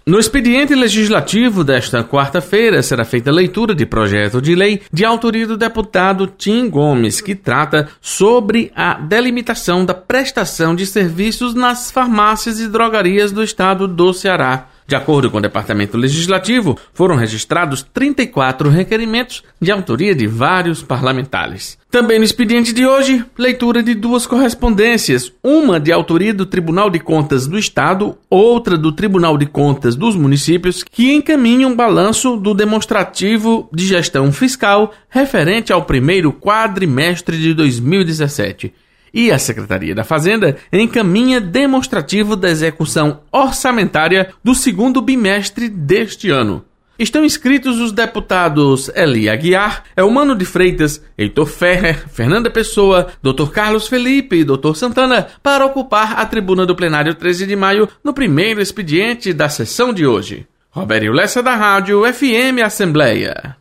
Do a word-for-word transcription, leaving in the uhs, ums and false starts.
No expediente legislativo desta quarta-feira será feita a leitura de projeto de lei de autoria do deputado Tim Gomes, que trata sobre a delimitação da prestação de serviços nas farmácias e drogarias do estado do Ceará. De acordo com o Departamento Legislativo, foram registrados trinta e quatro requerimentos de autoria de vários parlamentares. Também no expediente de hoje, leitura de duas correspondências, uma de autoria do Tribunal de Contas do Estado, outra do Tribunal de Contas dos municípios, que encaminham um balanço do demonstrativo de gestão fiscal referente ao primeiro quadrimestre de dois mil e dezessete. E a Secretaria da Fazenda encaminha demonstrativo da execução orçamentária do segundo bimestre deste ano. Estão inscritos os deputados Eli Aguiar, Elmano de Freitas, Heitor Ferrer, Fernanda Pessoa, doutor Carlos Felipe e doutor Santana para ocupar a tribuna do plenário treze de maio no primeiro expediente da sessão de hoje. Robério Lessa da Rádio F M Assembleia.